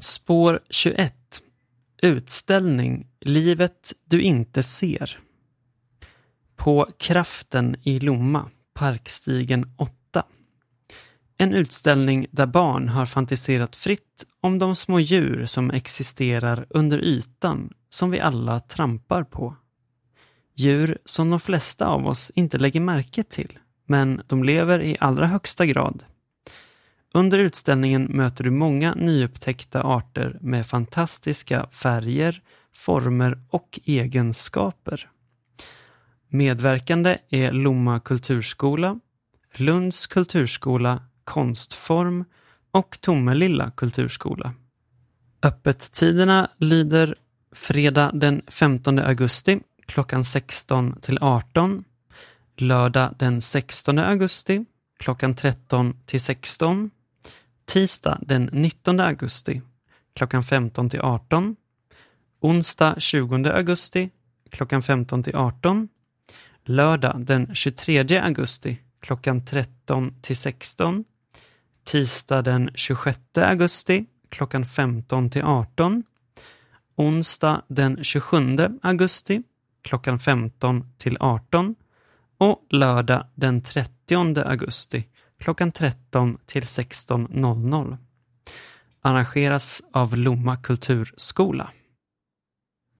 Spår 21. Utställning Livet du inte ser. På Kraften i Lomma, Parkstigen 8. En utställning där barn har fantiserat fritt om de små djur som existerar under ytan som vi alla trampar på. Djur som de flesta av oss inte lägger märke till, men de lever i allra högsta grad. Under utställningen möter du många nyupptäckta arter med fantastiska färger, former och egenskaper. Medverkande är Lomma kulturskola, Lunds kulturskola, Konstform och Tomelilla kulturskola. Öppettiderna lyder fredag den 15 augusti klockan 16 till 18, lördag den 16 augusti klockan 13 till 16, tisdag den 19 augusti klockan 15 till 18, onsdag 20 augusti klockan 15 till 18, lördag den 23 augusti klockan 13 till 16, tisdag den 26 augusti klockan 15 till 18, onsdag den 27 augusti klockan 15 till 18 och lördag den 30 augusti klockan 13 till 16.00. Arrangeras av Lomma kulturskola.